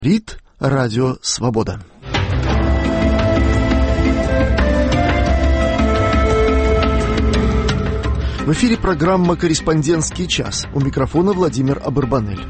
Рит Радио Свобода. В эфире программа «Корреспондентский час». У микрофона Владимир Абарбанель.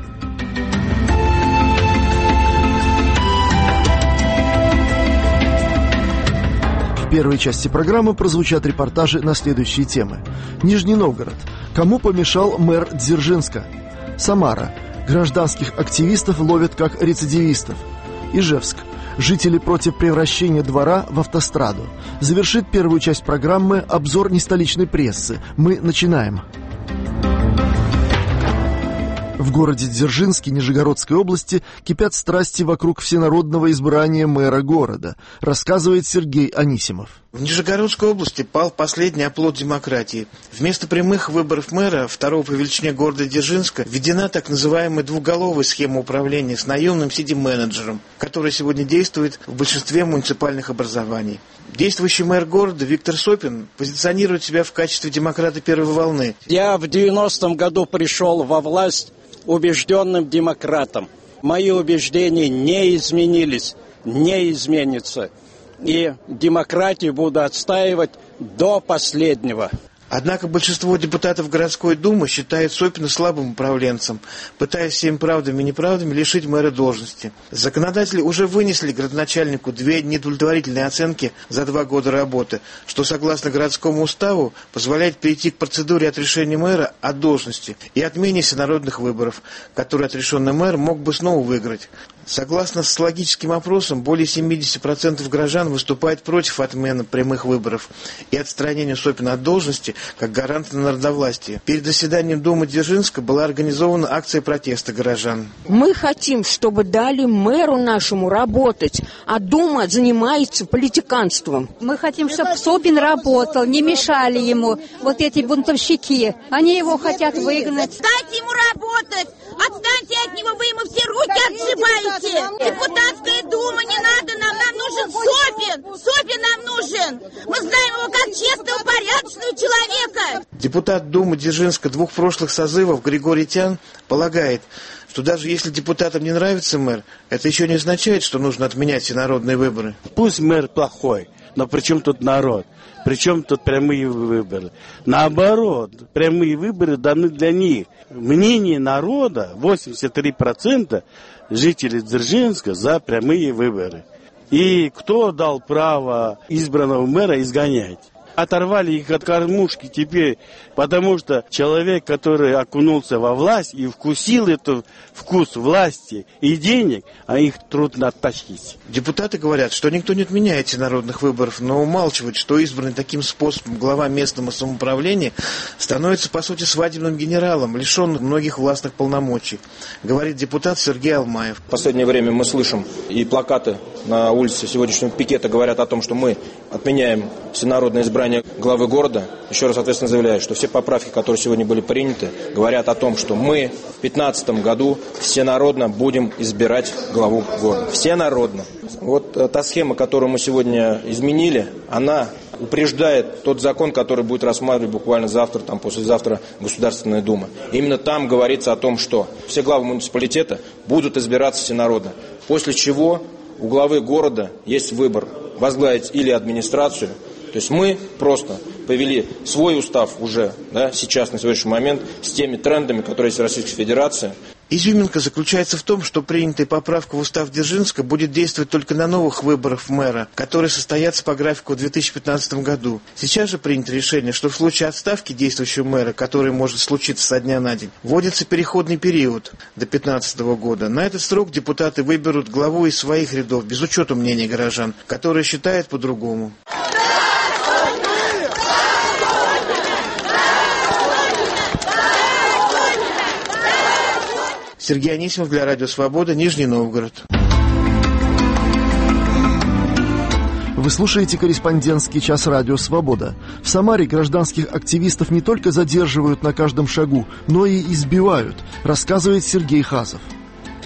В первой части программы прозвучат репортажи на следующие темы. Нижний Новгород. Кому помешал мэр Дзержинска? Самара. Гражданских активистов ловят как рецидивистов. Ижевск. Жители против превращения двора в автостраду. Завершит первую часть программы обзор нестоличной прессы. Мы начинаем. В городе Дзержинске Нижегородской области кипят страсти вокруг всенародного избрания мэра города, рассказывает Сергей Анисимов. В Нижегородской области пал последний оплот демократии. Вместо прямых выборов мэра, второго по величине города Дзержинска, введена так называемая двуголовая схема управления с наемным сити-менеджером, которая сегодня действует в большинстве муниципальных образований. Действующий мэр города Виктор Сопин позиционирует себя в качестве демократа первой волны. Я в 90-м году пришел во власть убежденным демократом. Мои убеждения не изменились, не изменятся. И демократию буду отстаивать до последнего. Однако большинство депутатов городской думы считает Сопина слабым управленцем, пытаясь всеми правдами и неправдами лишить мэра должности. Законодатели уже вынесли градоначальнику 2 неудовлетворительные оценки за 2 года работы, что, согласно городскому уставу, позволяет перейти к процедуре отрешения мэра от должности и отмене всенародных выборов, которые отрешенный мэр мог бы снова выиграть. Согласно социологическим опросам, более 70% горожан выступают против отмены прямых выборов и отстранения Сопина от должности как гаранта народовластия. Перед заседанием Думы Дзержинска была организована акция протеста горожан. Мы хотим, чтобы дали мэру нашему работать, а Дума занимается политиканством. Мы хотим, чтобы Сопин работал, не мешали ему вот эти бунтовщики. Они его хотят выгнать. Дайте ему работать! Отстаньте от него, вы ему все руки отшибаете! Депутатская дума не надо нам нужен Сопин! Сопин нам нужен! Мы знаем его как честного, порядочного человека! Депутат Думы Дзержинска 2 прошлых созывов Григорий Тян полагает, что даже если депутатам не нравится мэр, это еще не означает, что нужно отменять всенародные выборы. Пусть мэр плохой, но при чем тут народ? При чем тут прямые выборы? Наоборот, прямые выборы даны для них. Мнение народа, 83% жителей Дзержинска за прямые выборы. И кто дал право избранного мэра изгонять? Оторвали их от кормушки теперь, потому что человек, который окунулся во власть и вкусил этот вкус власти и денег, а их трудно оттащить. Депутаты говорят, что никто не отменяет всенародных выборов, но умалчивают, что избранный таким способом глава местного самоуправления становится, по сути, свадебным генералом, лишенным многих властных полномочий, говорит депутат Сергей Алмаев. В последнее время мы слышим, и плакаты на улице сегодняшнего пикета говорят о том, что мы отменяем всенародное избрание главы города. Еще раз ответственно заявляю, что все поправки, которые сегодня были приняты, говорят о том, что мы в 2015 году всенародно будем избирать главу города. Всенародно. Вот та схема, которую мы сегодня изменили, она упреждает тот закон, который будет рассматривать буквально завтра, послезавтра Государственная Дума. Именно там говорится о том, что все главы муниципалитета будут избираться всенародно. После чего у главы города есть выбор возглавить или администрацию. То есть мы просто повели свой устав уже, сейчас, на сегодняшний момент, с теми трендами, которые есть в Российской Федерации. Изюминка заключается в том, что принятая поправка в устав Дзержинска будет действовать только на новых выборах мэра, которые состоятся по графику в 2015 году. Сейчас же принято решение, что в случае отставки действующего мэра, который может случиться со дня на день, вводится переходный период до 2015 года. На этот срок депутаты выберут главу из своих рядов, без учета мнения горожан, которые считают по-другому. Сергей Анисимов для Радио Свобода, Нижний Новгород. Вы слушаете «Корреспондентский час» Радио Свобода. В Самаре гражданских активистов не только задерживают на каждом шагу, но и избивают, рассказывает Сергей Хазов.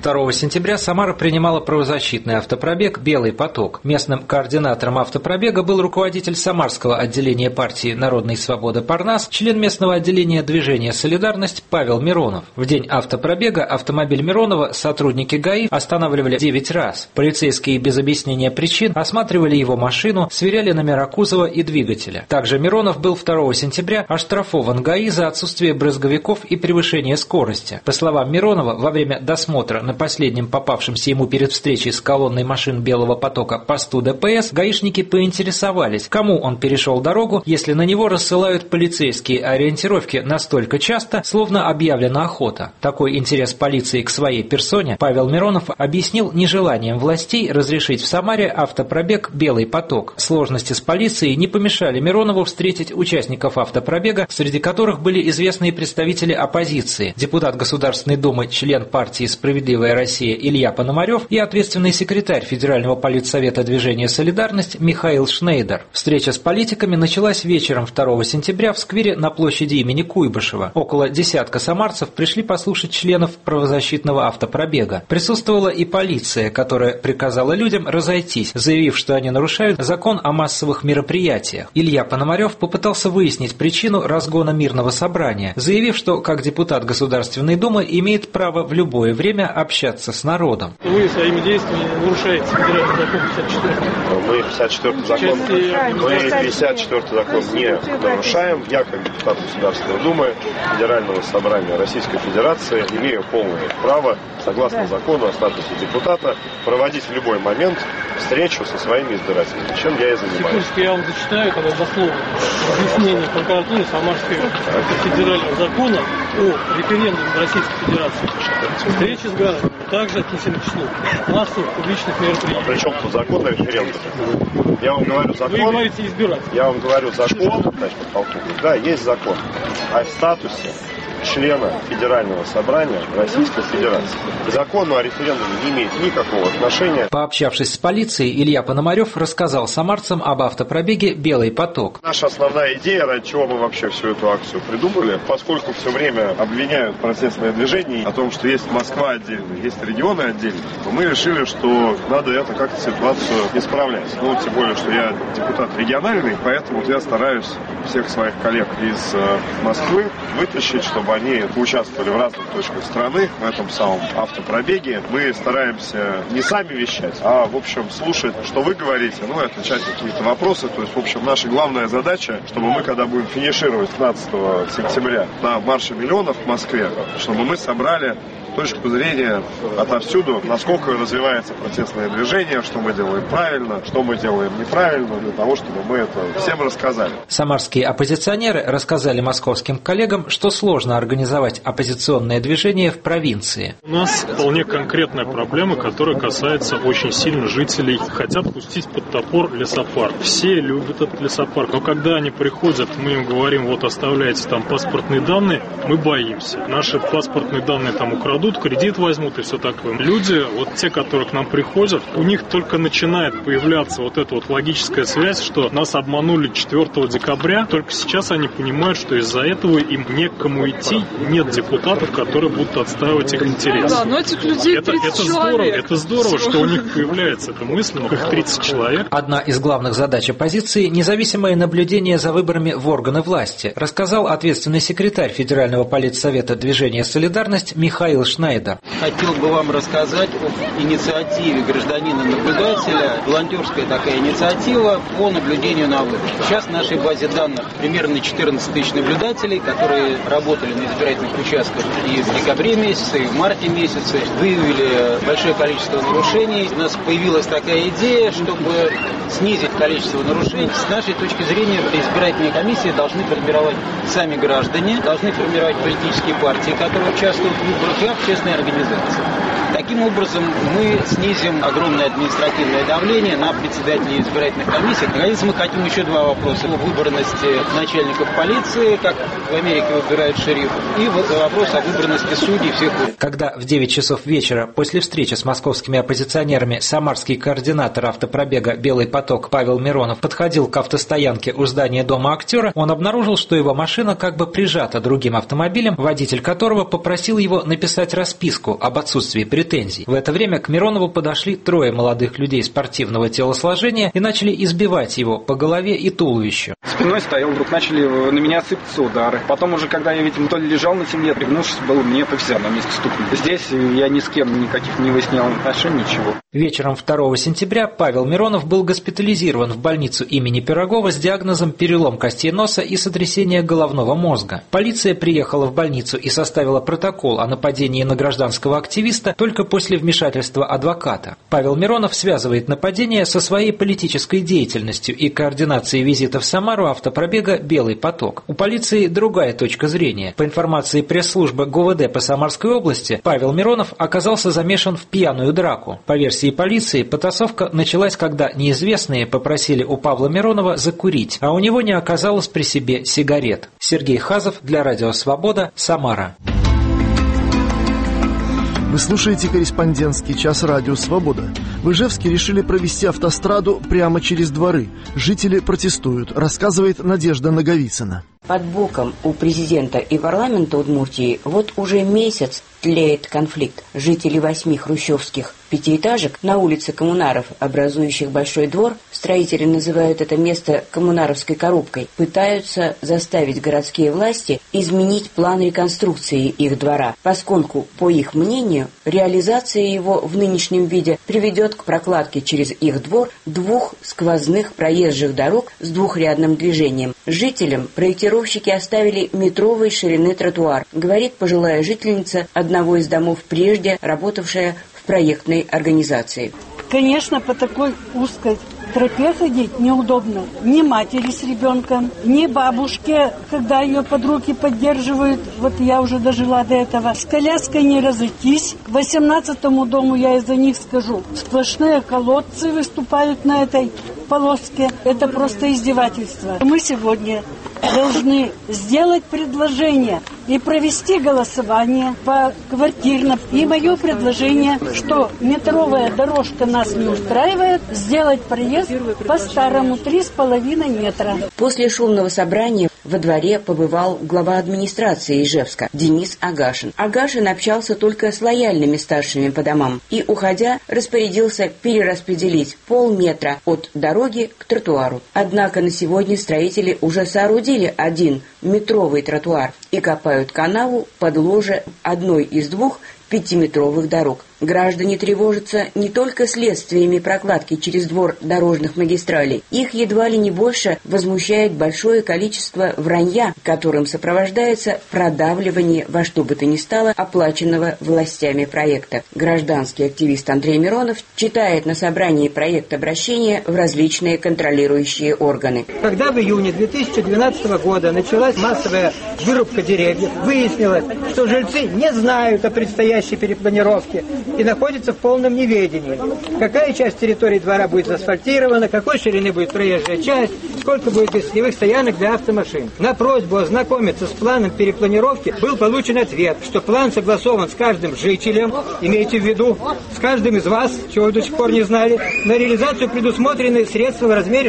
2 сентября Самара принимала правозащитный автопробег «Белый поток». Местным координатором автопробега был руководитель Самарского отделения партии «Народная свобода» Парнас, член местного отделения движения «Солидарность» Павел Миронов. В день автопробега автомобиль Миронова сотрудники ГАИ останавливали 9 раз. Полицейские без объяснения причин осматривали его машину, сверяли номера кузова и двигателя. Также Миронов был 2 сентября оштрафован ГАИ за отсутствие брызговиков и превышение скорости. По словам Миронова, во время досмотра на последнем попавшемся ему перед встречей с колонной машин «Белого потока» посту ДПС гаишники поинтересовались, кому он перешел дорогу, если на него рассылают полицейские ориентировки настолько часто, словно объявлена охота. Такой интерес полиции к своей персоне Павел Миронов объяснил нежеланием властей разрешить в Самаре автопробег «Белый поток». Сложности с полицией не помешали Миронову встретить участников автопробега, среди которых были известные представители оппозиции, депутат Государственной Думы, член партии «Справедливая Россия» Илья Пономарев и ответственный секретарь Федерального политсовета движения «Солидарность» Михаил Шнейдер. Встреча с политиками началась вечером 2 сентября в сквере на площади имени Куйбышева. Около десятка самарцев пришли послушать членов правозащитного автопробега. Присутствовала и полиция, которая приказала людям разойтись, заявив, что они нарушают закон о массовых мероприятиях. Илья Пономарев попытался выяснить причину разгона мирного собрания, заявив, что как депутат Государственной Думы имеет право в любое время общаться с народом. Вы своими действиями нарушаете федеральный закон 54. Мы 54-й закон, мы 54-й закон не нарушаем. Я, как депутат Государственной Думы Федерального собрания Российской Федерации, имею полное право, согласно закону о статусе депутата, проводить в любой момент встречу со своими избирателями, чем я и занимаюсь. Секундочку, я вам зачитаю тогда дословно объяснение прокуратуры Самарского федерального закона о референдуме Российской Федерации. Встречи с гражданами также отнесены к числу массовых публичных мероприятий. А при чем тут закон о референдуме? Я вам говорю закон. Вы говорите избирать. Я вам говорю закон, значит, подполковник, да, есть закон о статусе члена Федерального собрания Российской Федерации. К закону о референдуме не имеет никакого отношения. Пообщавшись с полицией, Илья Пономарев рассказал самарцам об автопробеге «Белый поток». Наша основная идея, ради чего мы вообще всю эту акцию придумали, поскольку все время обвиняют протестное движение о том, что есть Москва отдельно, есть регионы отдельно, то мы решили, что надо это как-то ситуацию исправлять. Ну, тем более, что я депутат региональный, поэтому я стараюсь всех своих коллег из Москвы вытащить, чтобы они участвовали в разных точках страны в этом самом автопробеге. Мы стараемся не сами вещать, а, в общем, слушать, что вы говорите, ну и отвечать на какие-то вопросы. То есть, в общем, наша главная задача, чтобы мы, когда будем финишировать 15 сентября на марше миллионов в Москве, чтобы мы собрали точку зрения отовсюду, насколько развивается протестное движение, что мы делаем правильно, что мы делаем неправильно, для того, чтобы мы это всем рассказали. Самарские оппозиционеры рассказали московским коллегам, что сложно организовать оппозиционное движение в провинции. У нас вполне конкретная проблема, которая касается очень сильно жителей. Хотят пустить под топор лесопарк. Все любят этот лесопарк, но когда они приходят, мы им говорим, вот оставляйте там паспортные данные, мы боимся. Наши паспортные данные там украдут, кредит возьмут и все такое. Люди, вот те, которые к нам приходят, у них только начинает появляться вот эта вот логическая связь, что нас обманули 4 декабря, только сейчас они понимают, что из-за этого им не к кому идти, нет депутатов, которые будут отстаивать их интересы. Да, но этих людей 30 человек. Это здорово, что у них появляется эта мысль, но их 30 человек. Одна из главных задач оппозиции – независимое наблюдение за выборами в органы власти, рассказал ответственный секретарь Федерального политсовета движения «Солидарность» Михаил Шнейдер. Хотел бы вам рассказать о инициативе гражданина-наблюдателя, волонтерская такая инициатива по наблюдению на выборах. Сейчас в нашей базе данных примерно 14 тысяч наблюдателей, которые работали на избирательных участках и в декабре месяце, и в марте месяце, выявили большое количество нарушений. У нас появилась такая идея, чтобы снизить количество нарушений. С нашей точки зрения, избирательные комиссии должны формировать сами граждане, должны формировать политические партии, которые участвуют в выборах, и общественные организации. Таким образом, мы снизим огромное административное давление на председателей избирательных комиссий. Наконец, мы хотим еще два вопроса. О выборности начальников полиции, как в Америке выбирают шерифов, и вопрос о выборности судей всех. Когда в 9 часов вечера после встречи с московскими оппозиционерами самарский координатор автопробега «Белый поток» Павел Миронов подходил к автостоянке у здания Дома актера, он обнаружил, что его машина как бы прижата другим автомобилем, водитель которого попросил его написать расписку об отсутствии претензий. претензий. В это время к Миронову подошли 3 молодых людей спортивного телосложения и начали избивать его по голове и туловищу. Спиной стоял, вдруг начали на меня сыпаться удары. Потом уже, когда я, видимо, то ли лежал на земле, пригнувшись, был мне по физиономии стукнул. Здесь я ни с кем никаких не выяснял отношений, ничего. Вечером 2 сентября Павел Миронов был госпитализирован в больницу имени Пирогова с диагнозом перелом костей носа и сотрясение головного мозга. Полиция приехала в больницу и составила протокол о нападении на гражданского активиста только после вмешательства адвоката. Павел Миронов связывает нападение со своей политической деятельностью и координацией визита в Самару автопробега «Белый поток». У полиции другая точка зрения. По информации пресс-службы ГУВД по Самарской области, Павел Миронов оказался замешан в пьяную драку. По версии полиции, потасовка началась, когда неизвестные попросили у Павла Миронова закурить, а у него не оказалось при себе сигарет. Сергей Хазов для Радио Свобода, Самара. Вы слушаете «Корреспондентский час» Радио Свобода. В Ижевске решили провести автостраду прямо через дворы. Жители протестуют, рассказывает Надежда Наговицына. Под боком у президента и парламента Удмуртии вот уже месяц тлеет конфликт. Жители 8 хрущевских пятиэтажек на улице Коммунаров, образующих Большой двор, строители называют это место Коммунаровской коробкой, пытаются заставить городские власти изменить план реконструкции их двора, поскольку, по их мнению, реализация его в нынешнем виде приведет к прокладке через их двор 2 сквозных проезжих дорог с двухрядным движением. Жителям проектировщики оставили метровой ширины тротуар, говорит пожилая жительница одного из домов, прежде работавшая в проектной организации. Конечно, по такой узкой тропе ходить неудобно. Ни матери с ребенком, ни бабушке, когда ее под руки поддерживают. Вот я уже дожила до этого. С коляской не разойтись. К 18-му дому я из-за них скажу. Сплошные колодцы выступают на этой полоске. Это просто издевательство. Мы сегодня должны сделать предложение и провести голосование по квартирно. И мое предложение, что метровая дорожка нас не устраивает, сделать проезд по-старому 3,5 метра. После шумного собрания во дворе побывал глава администрации Ижевска Денис Агашин. Агашин общался только с лояльными старшими по домам и, уходя, распорядился перераспределить полметра от дороги к тротуару. Однако на сегодня строители уже соорудили 1 метровый тротуар и копают канаву под ложе одной из 2 5-метровых дорог. Граждане тревожатся не только следствиями прокладки через двор дорожных магистралей. Их едва ли не больше возмущает большое количество вранья, которым сопровождается продавливание во что бы то ни стало оплаченного властями проекта. Гражданский активист Андрей Миронов читает на собрании проект обращения в различные контролирующие органы. Когда в июне 2012 года началась массовая вырубка деревьев, выяснилось, что жильцы не знают о предстоящей перепланировке и находится в полном неведении. Какая часть территории двора будет заасфальтирована, какой ширины будет проезжая часть, сколько будет гостевых стоянок для автомашин. На просьбу ознакомиться с планом перепланировки был получен ответ, что план согласован с каждым жителем, имейте в виду, с каждым из вас, чего вы до сих пор не знали. На реализацию предусмотрены средства в размере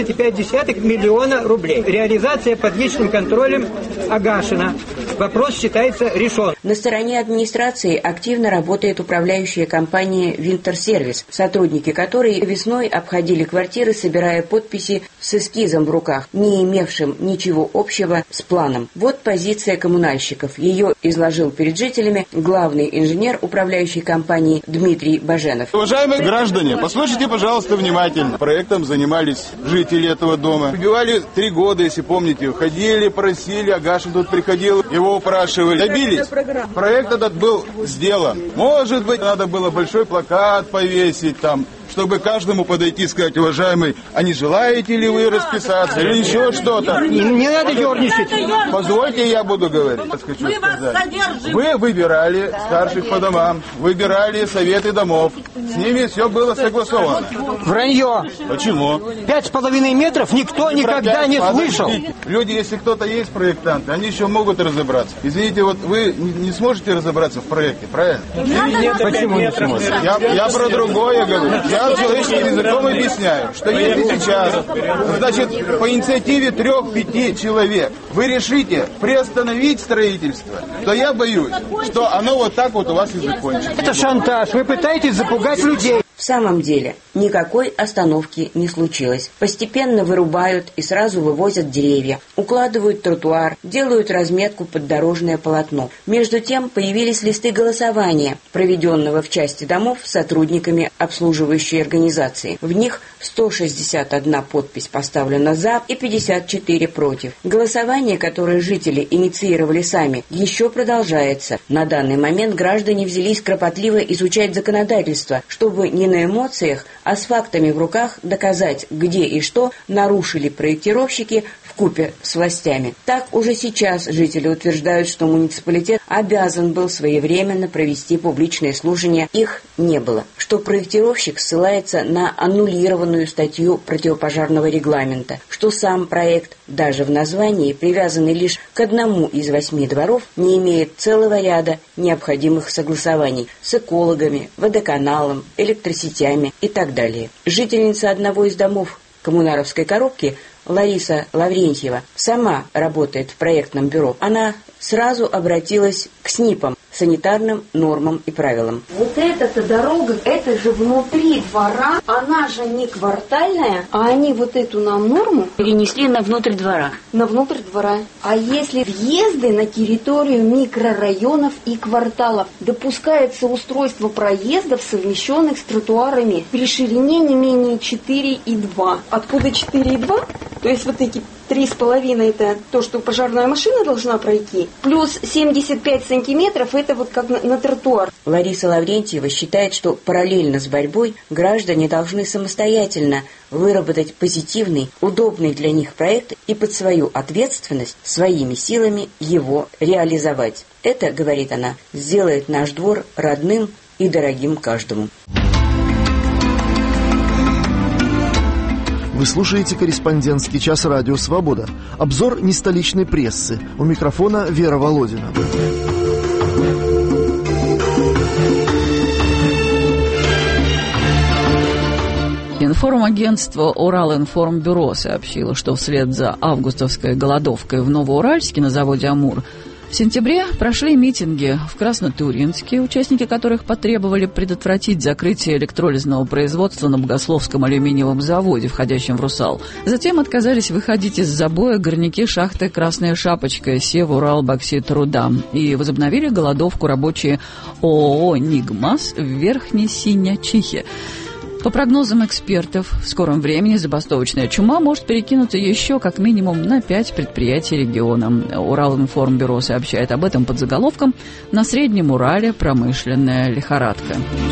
16,5 миллиона рублей. Реализация под личным контролем Агашина. Вопрос считается решен. На стороне администрации активно работает управляющая компания «Винтерсервис», сотрудники которой весной обходили квартиры, собирая подписи с эскизом в руках, не имевшим ничего общего с планом. Вот позиция коммунальщиков. Ее изложил перед жителями главный инженер управляющей компании Дмитрий Баженов. Уважаемые граждане, послушайте, пожалуйста, внимательно. Проектом занимались жители этого дома. Убивали 3 года, если помните. Ходили, просили, Агашин тут приходил, его упрашивали. Добились. Проект этот был сделан. Может быть, надо было большой плакат повесить там, чтобы каждому подойти и сказать: уважаемый, а не желаете ли вы расписаться или еще что-то? Не надо ерничать. Позвольте, я буду говорить. Вы выбирали старших по домам, выбирали советы домов. С ними все было согласовано. Вранье. Почему? 5,5 метров никто никогда не слышал. Люди, если кто-то есть проектанты, они еще могут разобраться. Извините, вот вы не сможете разобраться в проекте, правильно? Почему не сможете? Я про другое говорю. Я человеческим языком объясняю, что если сейчас, значит, по инициативе 3-5 человек вы решите приостановить строительство, то я боюсь, что оно вот так вот у вас и закончится. Это шантаж. Вы пытаетесь запугать людей. В самом деле, никакой остановки не случилось. Постепенно вырубают и сразу вывозят деревья, укладывают тротуар, делают разметку под дорожное полотно. Между тем появились листы голосования, проведенного в части домов сотрудниками обслуживающей организации. В них 161 подпись поставлена «за» и 54 «против». Голосование, которое жители инициировали сами, еще продолжается. На данный момент граждане взялись кропотливо изучать законодательство, чтобы не на эмоциях, а с фактами в руках доказать, где и что нарушили проектировщики вкупе с властями. Так уже сейчас жители утверждают, что муниципалитет обязан был своевременно провести публичные слушания, их не было. Что проектировщик ссылается на аннулированную статью противопожарного регламента, что сам проект, даже в названии, привязанный лишь к одному из 8 дворов, не имеет целого ряда необходимых согласований с экологами, водоканалом, электросетями и так далее. Жительница одного из домов Коммунаровской коробки Лариса Лаврентьева сама работает в проектном бюро. Она сразу обратилась к СНИПам, санитарным нормам и правилам. Вот эта дорога, это же внутри двора, она же не квартальная, а они вот эту нам норму перенесли на внутрь двора. На внутрь двора. А если въезды на территорию микрорайонов и кварталов, допускается устройство проездов, совмещенных с тротуарами при ширине не менее 4,2. Откуда 4,2? То есть вот эти 3,5 это то, что пожарная машина должна пройти, плюс 75 сантиметров это вот как на тротуар. Лариса Лаврентьева считает, что параллельно с борьбой граждане должны самостоятельно выработать позитивный, удобный для них проект и под свою ответственность своими силами его реализовать. Это, говорит она, сделает наш двор родным и дорогим каждому. Вы слушаете «Корреспондентский час» радио «Свобода». Обзор нестоличной прессы. У микрофона Вера Володина. Информагентство «Уралинформбюро» сообщило, что вслед за августовской голодовкой в Новоуральске на заводе «Амур» в сентябре прошли митинги в Краснотурьинске, участники которых потребовали предотвратить закрытие электролизного производства на Богословском алюминиевом заводе, входящем в «Русал». Затем отказались выходить из забоя горняки шахты «Красная шапочка» Севуралбокситруда и возобновили голодовку рабочие ООО «Нигмас» в Верхней Синячихе. По прогнозам экспертов, в скором времени забастовочная чума может перекинуться еще как минимум на 5 предприятий региона. Уралинформбюро сообщает об этом под заголовком «На Среднем Урале промышленная лихорадка».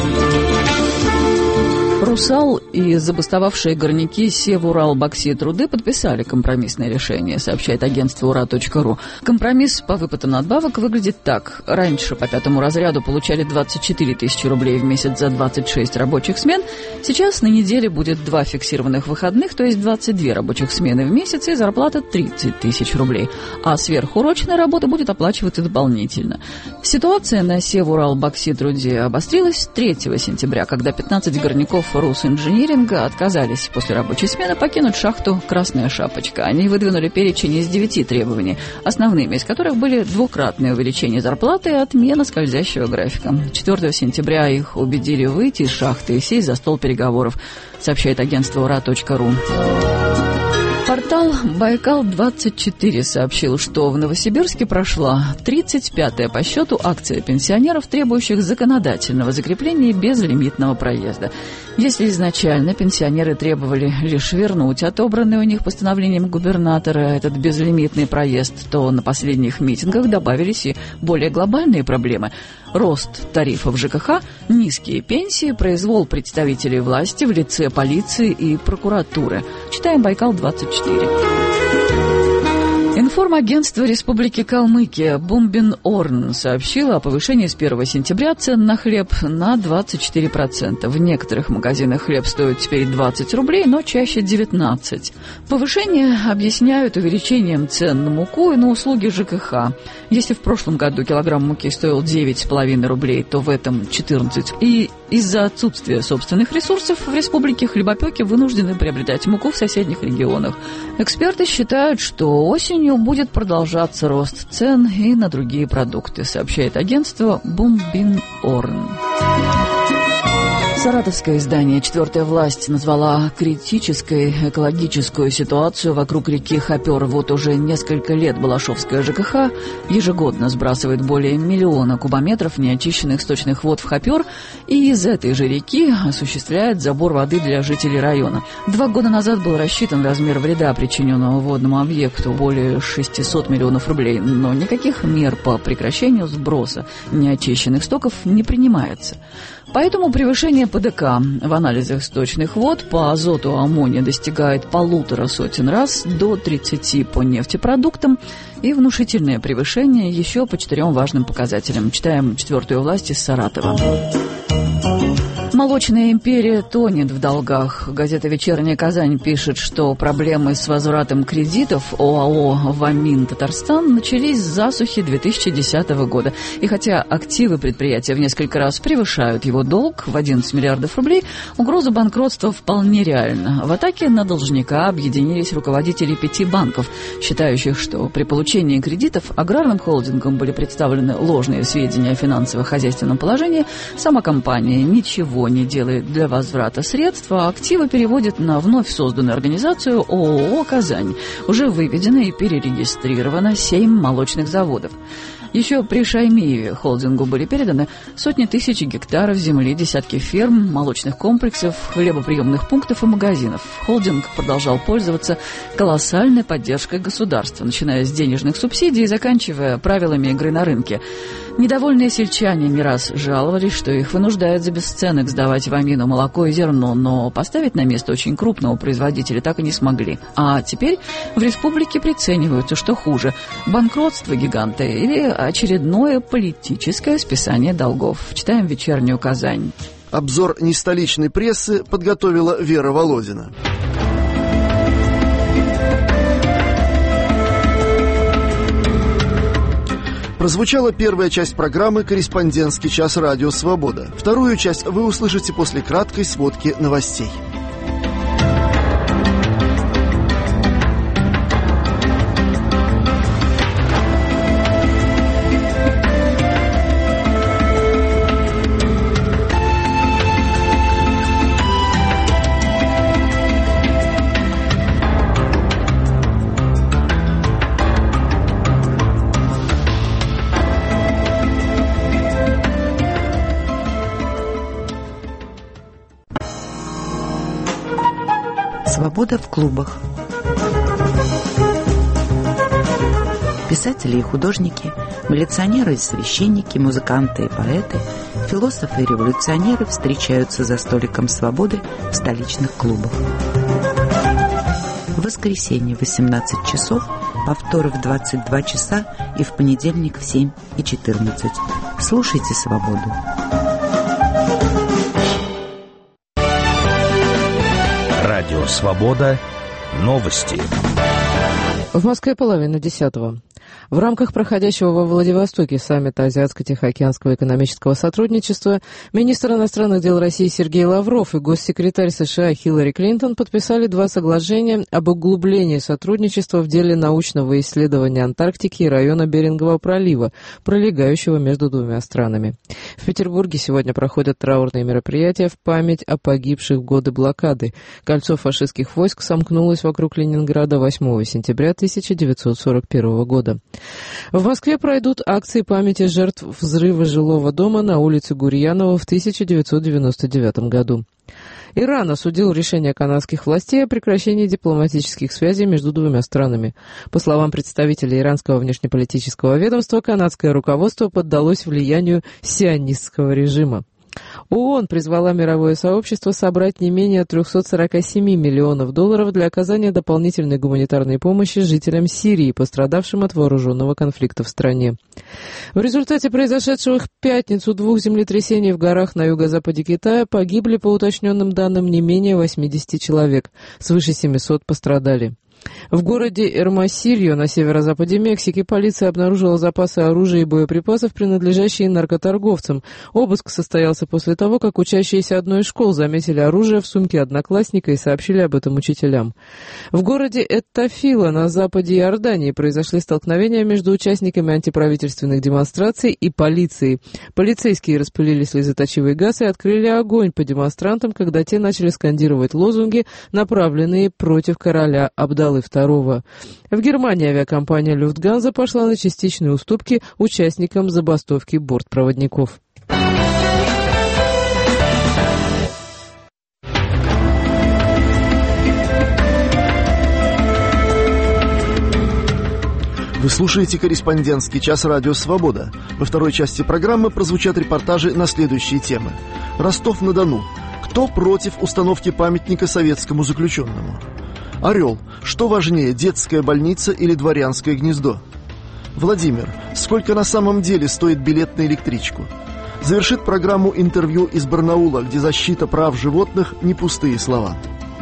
«Русал» и забастовавшие горняки Севуралбокситруды подписали компромиссное решение, сообщает агентство ура.ру. Компромисс по выплатам надбавок выглядит так. Раньше по 5-му разряду получали 24 тысячи рублей в месяц за 26 рабочих смен. Сейчас на неделе будет 2 фиксированных выходных, то есть 22 рабочих смены в месяц и зарплата 30 тысяч рублей. А сверхурочная работа будет оплачиваться дополнительно. Ситуация на Севуралбокситруде обострилась 3 сентября, когда 15 горняков Русинжиниринга отказались после рабочей смены покинуть шахту «Красная шапочка». Они выдвинули перечень из 9 требований, основными из которых были двукратное увеличение зарплаты и отмена скользящего графика. 4 сентября их убедили выйти из шахты и сесть за стол переговоров, сообщает агентство ура.ру. Портал «Байкал-24» сообщил, что в Новосибирске прошла 35-я по счету акция пенсионеров, требующих законодательного закрепления безлимитного проезда. Если изначально пенсионеры требовали лишь вернуть отобранный у них постановлением губернатора этот безлимитный проезд, то на последних митингах добавились и более глобальные проблемы. Рост тарифов ЖКХ, низкие пенсии, произвол представителей власти в лице полиции и прокуратуры. Читаем «Байкал-24». Информагентство Республики Калмыкия Бумбин-Орн сообщило о повышении с 1 сентября цен на хлеб на 24%. В некоторых магазинах хлеб стоит теперь 20 рублей, но чаще 19. Повышение объясняют увеличением цен на муку и на услуги ЖКХ. Если в прошлом году килограмм муки стоил 9,5 рублей, то в этом 14. И из-за отсутствия собственных ресурсов в республике хлебопеки вынуждены приобретать муку в соседних регионах. Эксперты считают, что осенью будет продолжаться рост цен и на другие продукты, сообщает агентство Бумбин-Орн. Саратовское издание «Четвертая власть» назвала критической экологическую ситуацию вокруг реки Хопер. Вот уже несколько лет Балашовская ЖКХ ежегодно сбрасывает более 1 миллиона кубометров неочищенных сточных вод в Хопер и из этой же реки осуществляет забор воды для жителей района. 2 года назад был рассчитан размер вреда, причиненного водному объекту, более 600 миллионов рублей, но никаких мер по прекращению сброса неочищенных стоков не принимается. Поэтому превышение ПДК в анализах сточных вод по азоту аммония достигает 1,5 раз до 30 по нефтепродуктам и внушительное превышение еще по 4 важным показателям. Читаем «Четвертую власть» из Саратова. Молочная империя тонет в долгах. Газета «Вечерняя Казань» пишет, что проблемы с возвратом кредитов ОАО «Вамин Татарстан» начались с засухи 2010 года. И хотя активы предприятия в несколько раз превышают его долг в 11 миллиардов рублей, угроза банкротства вполне реальна. В атаке на должника объединились руководители 5 банков, считающих, что при получении кредитов аграрным холдингам были представлены ложные сведения о финансово-хозяйственном положении. Сама компания ничего не делает для возврата средств, а активы переводит на вновь созданную организацию ООО «Казань». Уже выведено и перерегистрировано 7 молочных заводов. Еще при Шаймиеве холдингу были переданы сотни тысяч гектаров земли, десятки ферм, молочных комплексов, хлебоприемных пунктов и магазинов. Холдинг продолжал пользоваться колоссальной поддержкой государства, начиная с денежных субсидий и заканчивая правилами игры на рынке. Недовольные сельчане не раз жаловались, что их вынуждают за бесценок сдавать в Амину молоко и зерно, но поставить на место очень крупного производителя так и не смогли. А теперь в республике прицениваются, что хуже – банкротство гиганта или очередное политическое списание долгов. Читаем «Вечернюю Казань». Обзор нестоличной прессы подготовила Вера Володина. Прозвучала первая часть программы «Корреспондентский час Радио Свобода». Вторую часть вы услышите после краткой сводки новостей. Свобода в клубах. Писатели и художники, милиционеры и священники, музыканты и поэты, философы и революционеры встречаются за столиком свободы в столичных клубах. В воскресенье в 18 часов, повторы в 22 часа и в понедельник в 7 и 14. Слушайте «Свободу». Радио «Свобода». Новости. В Москве 9:30. В рамках проходящего во Владивостоке саммита Азиатско-Тихоокеанского экономического сотрудничества министр иностранных дел России Сергей Лавров и госсекретарь США Хиллари Клинтон подписали 2 соглашения об углублении сотрудничества в деле научного исследования Антарктики и района Берингового пролива, пролегающего между 2 странами. В Петербурге сегодня проходят траурные мероприятия в память о погибших в годы блокады. Кольцо фашистских войск сомкнулось вокруг Ленинграда 8 сентября 1941 года. В Москве пройдут акции памяти жертв взрыва жилого дома на улице Гурьянова в 1999 году. Иран осудил решение канадских властей о прекращении дипломатических связей между 2 странами. По словам представителей иранского внешнеполитического ведомства, канадское руководство поддалось влиянию сионистского режима. ООН призвала мировое сообщество собрать не менее 347 миллионов долларов для оказания дополнительной гуманитарной помощи жителям Сирии, пострадавшим от вооруженного конфликта в стране. В результате произошедшего в пятницу 2 землетрясений в горах на юго-западе Китая погибли, по уточненным данным, не менее 80 человек, свыше 700 пострадали. В городе Эрмосильо на северо-западе Мексики полиция обнаружила запасы оружия и боеприпасов, принадлежащие наркоторговцам. Обыск состоялся после того, как учащиеся одной из школ заметили оружие в сумке одноклассника и сообщили об этом учителям. В городе Эттафила на западе Иордании произошли столкновения между участниками антиправительственных демонстраций и полицией. Полицейские распылили слезоточивый газ и открыли огонь по демонстрантам, когда те начали скандировать лозунги, направленные против короля Абдаллы II. В Германии авиакомпания «Люфтганза» пошла на частичные уступки участникам забастовки бортпроводников. Вы слушаете «Корреспондентский час» радио «Свобода». Во второй части программы прозвучат репортажи на следующие темы. Ростов-на-Дону. Кто против установки памятника советскому заключенному? Орел. Что важнее, детская больница или дворянское гнездо? Владимир. Сколько на самом деле стоит билет на электричку? Завершит программу интервью из Барнаула, где защита прав животных – не пустые слова.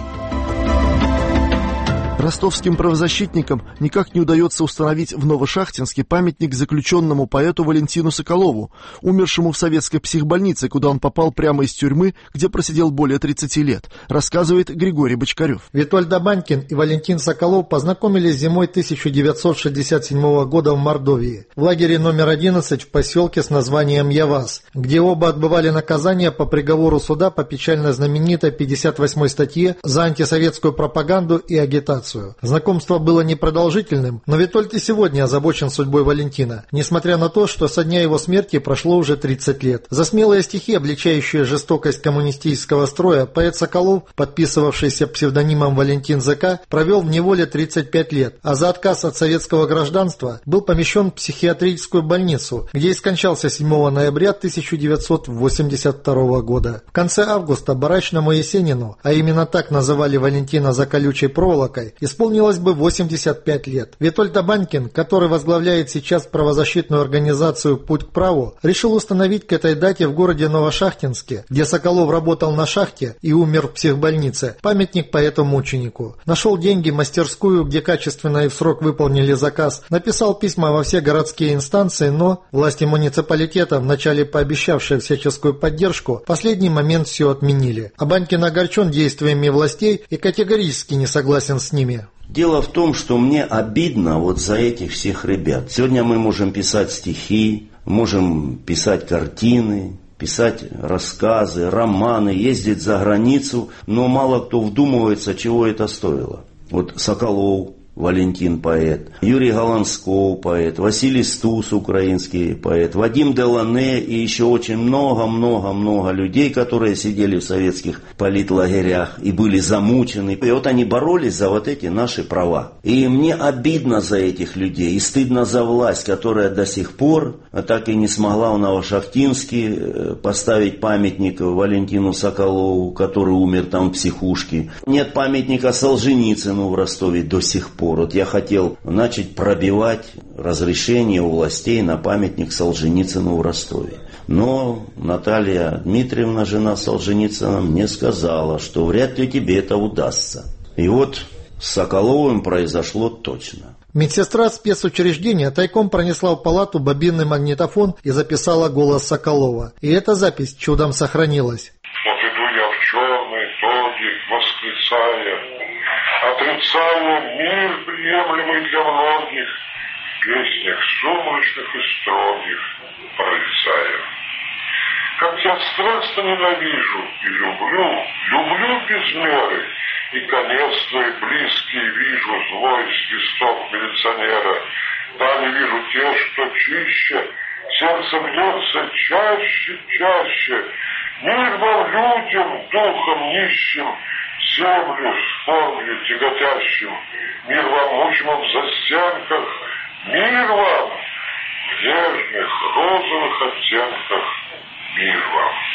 Ростовским правозащитникам никак не удается установить в Новошахтинске памятник заключенному поэту Валентину Соколову, умершему в советской психбольнице, куда он попал прямо из тюрьмы, где просидел более 30 лет, рассказывает Григорий Бочкарев. Витольд Абанькин и Валентин Соколов познакомились зимой 1967 года в Мордовии, в лагере номер 11 в поселке с названием Явас, где оба отбывали наказание по приговору суда по печально знаменитой 58-й статье за антисоветскую пропаганду и агитацию. Знакомство было непродолжительным, но Витольд и сегодня озабочен судьбой Валентина, несмотря на то, что со дня его смерти прошло уже 30 лет. За смелые стихи, обличающие жестокость коммунистического строя, поэт Соколов, подписывавшийся псевдонимом Валентин ЗК, провел в неволе 35 лет, а за отказ от советского гражданства был помещен в психиатрическую больницу, где и скончался 7 ноября 1982 года. В конце августа барачному Есенину, а именно так называли Валентина за колючей проволокой, исполнилось бы 85 лет. Витольд Абанькин, который возглавляет сейчас правозащитную организацию «Путь к праву», решил установить к этой дате в городе Новошахтинске, где Соколов работал на шахте и умер в психбольнице, памятник поэту-мученику. Нашел деньги, мастерскую, где качественно и в срок выполнили заказ, написал письма во все городские инстанции, но власти муниципалитета, вначале пообещавшие всяческую поддержку, в последний момент все отменили. Абанькин огорчен действиями властей и категорически не согласен с ними. Дело в том, что мне обидно вот за этих всех ребят. Сегодня мы можем писать стихи, можем писать картины, писать рассказы, романы, ездить за границу, но мало кто вдумывается, чего это стоило. Вот Соколов, Валентин поэт, Юрий Голландсков поэт, Василий Стус украинский поэт, Вадим Делане и еще очень много людей, которые сидели в советских политлагерях и были замучены. И вот они боролись за вот эти наши права. И мне обидно за этих людей и стыдно за власть, которая до сих пор так и не смогла в Новошахтинске поставить памятник Валентину Соколову, который умер там в психушке. Нет памятника Солженицыну в Ростове до сих пор. Вот я хотел начать пробивать разрешение у властей на памятник Солженицыну в Ростове. Но Наталья Дмитриевна, жена Солженицына, мне сказала, что вряд ли тебе это удастся. И вот с Соколовым произошло точно. Медсестра спецучреждения тайком пронесла в палату бобинный магнитофон и записала голос Соколова. И эта запись чудом сохранилась. Вот иду я в черный тодик, восклицая, отрицая мир, приемлемый для многих, в песнях сумрачных и строгих прорицая. Как я страстно ненавижу и люблю без меры, и конец твой близкий вижу, злой свисток милиционера. Далее вижу те, что чище, сердце бьется чаще. Мир вам, людям, духом нищим, землю вспомню тяготящим. Мир вам, мучимым в застенках, мир вам в нежных розовых оттенках, мир вам.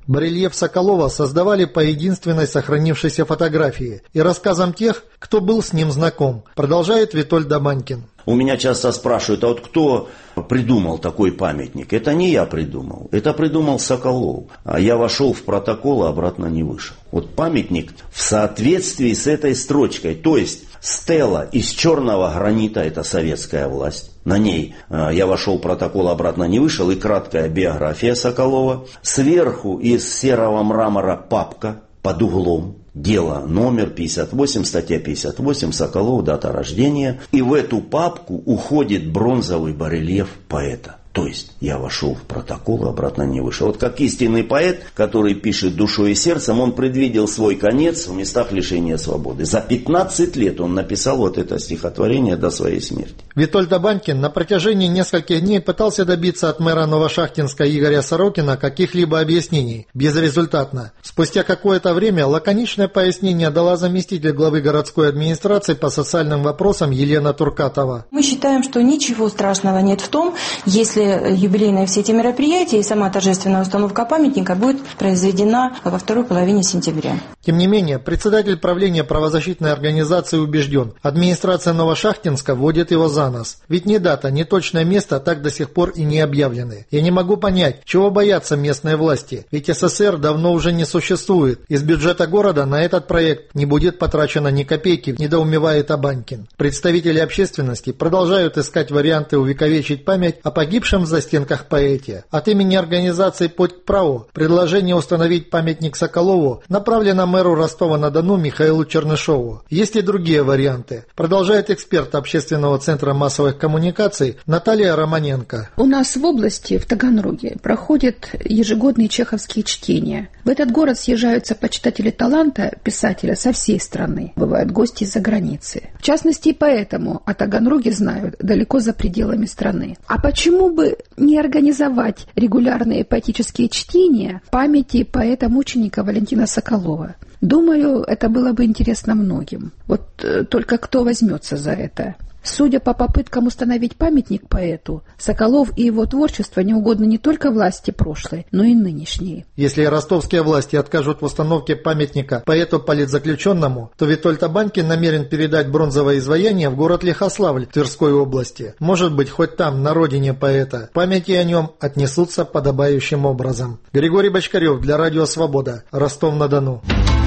Барельеф Соколова создавали по единственной сохранившейся фотографии и рассказам тех, кто был с ним знаком, продолжает Витольд Абанькин. У меня часто спрашивают, а вот кто придумал такой памятник? Это не я придумал, это придумал Соколов. А я вошел в протокол, а обратно не вышел. Вот памятник в соответствии с этой строчкой, то есть стела из черного гранита, это советская власть. На ней я вошел в протокол, обратно не вышел, и краткая биография Соколова. Сверху из серого мрамора папка под углом. Дело номер 58, статья 58, Соколов, дата рождения. И в эту папку уходит бронзовый барельеф поэта. То есть я вошел в протокол, обратно не вышел. Вот как истинный поэт, который пишет душой и сердцем, он предвидел свой конец в местах лишения свободы. За 15 лет он написал вот это стихотворение до своей смерти. Витольд Абанькин на протяжении нескольких дней пытался добиться от мэра Новошахтинска Игоря Сорокина каких-либо объяснений. Безрезультатно. Спустя какое-то время лаконичное пояснение дала заместитель главы городской администрации по социальным вопросам Елена Туркатова. Мы считаем, что ничего страшного нет в том, если юбилейные все эти мероприятия и сама торжественная установка памятника будет произведена во второй половине сентября. Тем не менее, председатель правления правозащитной организации убежден, администрация Новошахтинска вводит его за нос. Ведь ни дата, ни точное место так до сих пор и не объявлены. Я не могу понять, чего боятся местные власти, ведь СССР давно уже не существует. Из бюджета города на этот проект не будет потрачено ни копейки, недоумевает Абанькин. Представители общественности продолжают искать варианты увековечить память о погибшем в застенках поэте. От имени организации «Путь к праву» предложение установить памятник Соколову направлено мэру Ростова-на-Дону Михаилу Чернышову. Есть и другие варианты, продолжает эксперт Общественного центра массовых коммуникаций Наталья Романенко. У нас в области, в Таганроге, проходят ежегодные чеховские чтения. В этот город съезжаются почитатели таланта писателя со всей страны. Бывают гости из-за границы. В частности, и поэтому о Таганроге знают далеко за пределами страны. А почему бы не организовать регулярные поэтические чтения памяти поэта-мученика Валентина Соколова? Думаю, это было бы интересно многим. Вот только кто возьмется за это? Судя по попыткам установить памятник поэту, Соколов и его творчество не угодно не только власти прошлой, но и нынешней. Если ростовские власти откажут в установке памятника поэту-политзаключенному, то Витольд Абанькин намерен передать бронзовое изваяние в город Лихославль Тверской области. Может быть, хоть там, на родине поэта, памяти о нем отнесутся подобающим образом. Григорий Бочкарев для Радио Свобода, Ростов-на-Дону.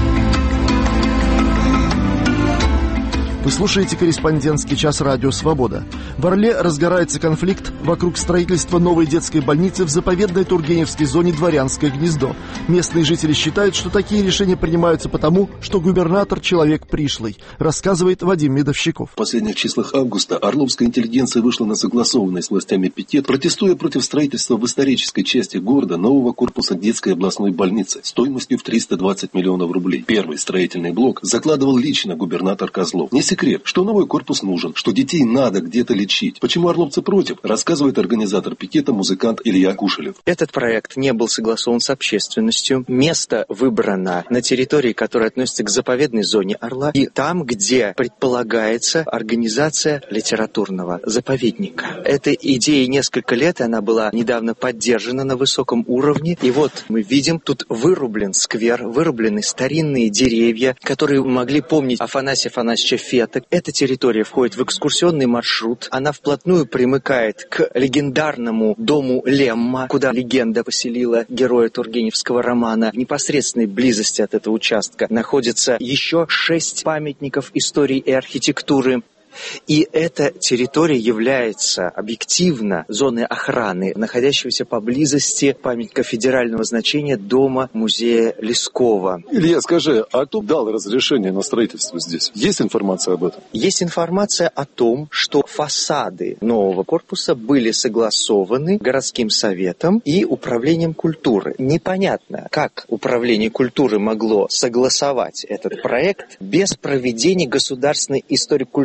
Вы слушаете «Корреспондентский час» Радио «Свобода». В Орле разгорается конфликт вокруг строительства новой детской больницы в заповедной Тургеневской зоне Дворянское гнездо. Местные жители считают, что такие решения принимаются потому, что губернатор человек пришлый, рассказывает Вадим Медовщиков. В последних числах августа орловская интеллигенция вышла на согласованный с властями пикет, протестуя против строительства в исторической части города нового корпуса детской областной больницы стоимостью в 320 миллионов рублей. Первый строительный блок закладывал лично губернатор Козлов. Не секрет, что новый корпус нужен, что детей надо где-то лечить. Почему орловцы против, рассказывает организатор пикета, музыкант Илья Кушелев. Этот проект не был согласован с общественностью. Место выбрано на территории, которая относится к заповедной зоне Орла, и там, где предполагается организация литературного заповедника. Эта идея несколько лет, она была недавно поддержана на высоком уровне. И вот мы видим, тут вырублен сквер, вырублены старинные деревья, которые могли помнить Афанасия Афанасьевича Фета. Эта территория входит в экскурсионный маршрут. Она вплотную примыкает к легендарному дому Лемма, куда легенда поселила героя тургеневского романа. В непосредственной близости от этого участка находится еще 6 памятников истории и архитектуры. И эта территория является объективно зоной охраны, находящегося поблизости памятника федерального значения дома музея Лескова. Илья, скажи, а кто дал разрешение на строительство здесь? Есть информация об этом? Есть информация о том, что фасады нового корпуса были согласованы городским советом и управлением культуры. Непонятно, как управление культуры могло согласовать этот проект без проведения государственной историко-культурной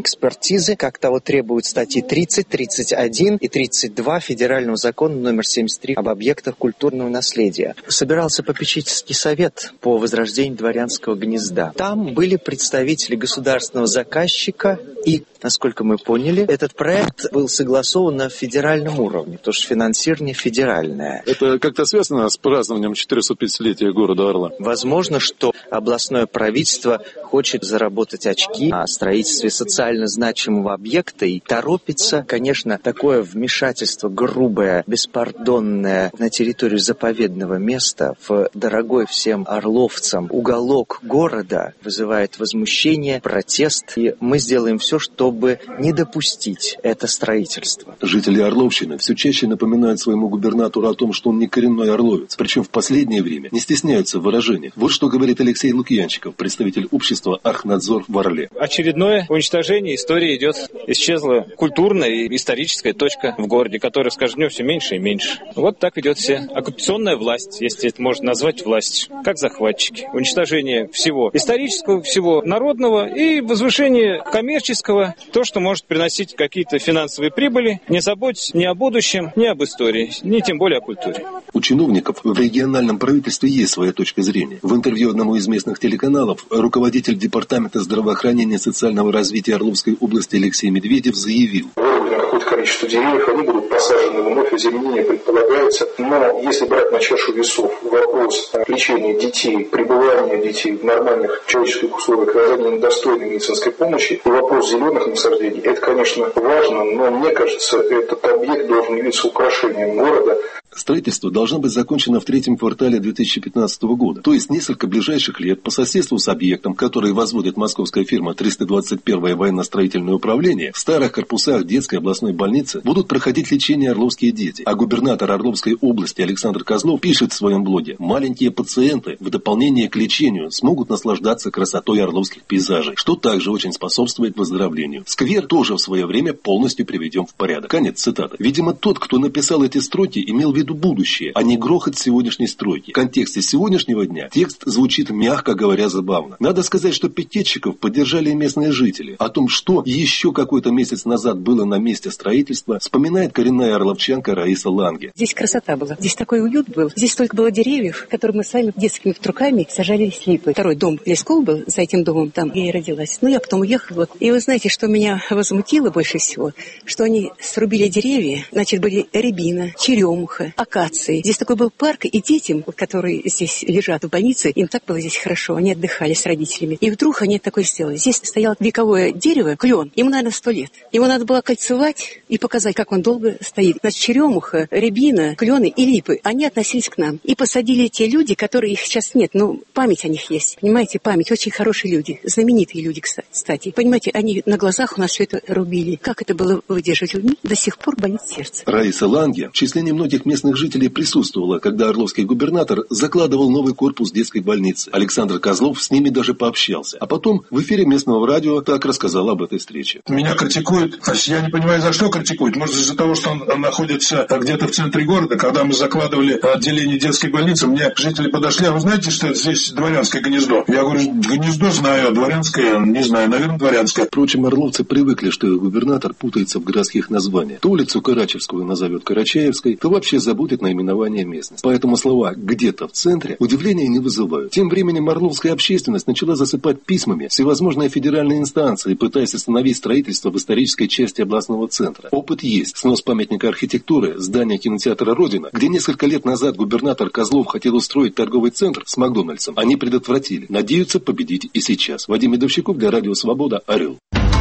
экспертизы, как того требуют статьи 30, 31 и 32 Федерального закона номер 73 об объектах культурного наследия. Собирался попечительский совет по возрождению дворянского гнезда. Там были представители государственного заказчика и, насколько мы поняли, этот проект был согласован на федеральном уровне, потому что финансирование федеральное. Это как-то связано с празднованием 450-летия города Орла? Возможно, что областное правительство хочет заработать очки на строительстве социально значимого объекта и торопится. Конечно, такое вмешательство грубое, беспардонное на территорию заповедного места в дорогой всем орловцам уголок города вызывает возмущение, протест. И мы сделаем все, чтобы не допустить это строительство. Жители Орловщины все чаще напоминают своему губернатору о том, что он не коренной орловец. Причем в последнее время не стесняются в выражениях. Вот что говорит Алексей Лукьянчиков, представитель общества «Архнадзор» в Орле. Очередное уничтожение истории идет. Исчезла культурная и историческая точка в городе, которая с каждым днем все меньше и меньше. Вот так ведет все. Оккупационная власть, если это можно назвать власть, как захватчики. Уничтожение всего исторического, всего народного и возвышение коммерческого, то, что может приносить какие-то финансовые прибыли, не заботясь ни о будущем, ни об истории, ни тем более о культуре. У чиновников в региональном правительстве есть своя точка зрения. В интервью одному из местных телеканалов руководитель Департамента здравоохранения и социального развития Орловской области Алексей Медведев заявил: выработано какое-то количество деревьев, они будут посажены вновь, озеленение предполагается. Но если брать на чашу весов вопрос лечения детей, пребывания детей в нормальных человеческих условиях, оказания достойной медицинской помощи, и вопрос зеленых насаждений, это, конечно, важно, но мне кажется, этот объект должен явиться украшением города. Строительство должно быть закончено в третьем квартале 2015 года, то есть несколько ближайших лет по соседству с объектом, который возводит московская фирма 321-е военно-строительное управление, в старых корпусах детской областной больницы будут проходить лечение орловские дети. А губернатор Орловской области Александр Козлов пишет в своем блоге: маленькие пациенты в дополнение к лечению смогут наслаждаться красотой орловских пейзажей, что также очень способствует выздоровлению. Сквер тоже в свое время полностью приведем в порядок. Конец цитаты. Видимо, тот, кто написал эти строки, имел в виду будущее, а не грохот сегодняшней стройки. В контексте сегодняшнего дня текст звучит, мягко говоря, забавно. Надо сказать, что пикетчиков поддержали местные жители. О том, что еще какой-то месяц назад было на месте строительства, вспоминает коренная орловчанка Раиса Ланге. Здесь красота была, здесь такой уют был. Здесь столько было деревьев, которые мы сами детскими руками сажали липы. Второй дом лесков был, за этим домом там я и родилась. Ну, я потом уехала. И вы знаете, что меня возмутило больше всего? Что они срубили деревья, значит, были рябина, черемуха, акации. Здесь такой был парк, и детям, которые здесь лежат в больнице, им так было здесь хорошо, они отдыхали с родителями. И вдруг они такое сделали. Здесь стояло вековое дерево, клен, ему, наверное, 100 лет. Его надо было кольцевать и показать, как он долго стоит. Значит, черемуха, рябина, клены и липы, они относились к нам. И посадили те люди, которые их сейчас нет, но память о них есть. Понимаете, память, очень хорошие люди, знаменитые люди, кстати. Понимаете, они на глазах у нас все это рубили. Как это было выдерживать людьми? До сих пор болит сердце. Раиса Ланге в числе немногих местных жителей присутствовала, когда орловский губернатор закладывал новый корпус детской больницы. Александр Козлов с ними даже пообщался. А потом в эфире местного радио так рассказал об этой встрече. Меня критикуют. Я не понимаю, за что критикуют. Может, из-за того, что он находится где-то в центре города. Когда мы закладывали отделение детской больницы, мне жители подошли: а вы знаете, что здесь дворянское гнездо? Я говорю: гнездо знаю, а дворянское не знаю. Наверное, дворянское. Впрочем, орловцы привыкли, что их губернатор путается в городских названиях. То улицу Карачевскую назовет Карачаевской, то вообще забудет наименование местности. Поэтому слова «где-то в центре» удивления не вызывают. Тем временем орловская общественность начала засыпать письмами всевозможные федеральные инстанции, пытаясь остановить строительство в исторической части областного центра. Опыт есть. Снос памятника архитектуры, здание кинотеатра «Родина», где несколько лет назад губернатор Козлов хотел устроить торговый центр с Макдональдсом, они предотвратили. Надеются победить и сейчас. Вадим Медовщиков для Радио Свобода, Орел.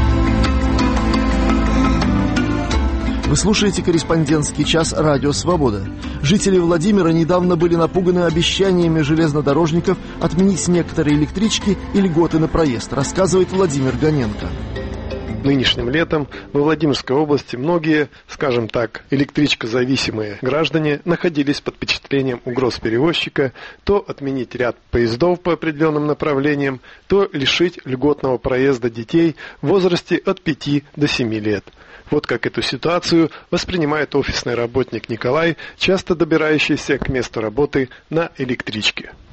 Вы слушаете «Корреспондентский час» Радио «Свобода». Жители Владимира недавно были напуганы обещаниями железнодорожников отменить некоторые электрички и льготы на проезд, рассказывает Владимир Гоненко. Нынешним летом во Владимирской области многие, скажем так, электричкозависимые граждане находились под впечатлением угроз перевозчика то отменить ряд поездов по определенным направлениям, то лишить льготного проезда детей в возрасте от 5 до 7 лет. Вот как эту ситуацию воспринимает офисный работник Николай, часто добирающийся к месту работы на электричке.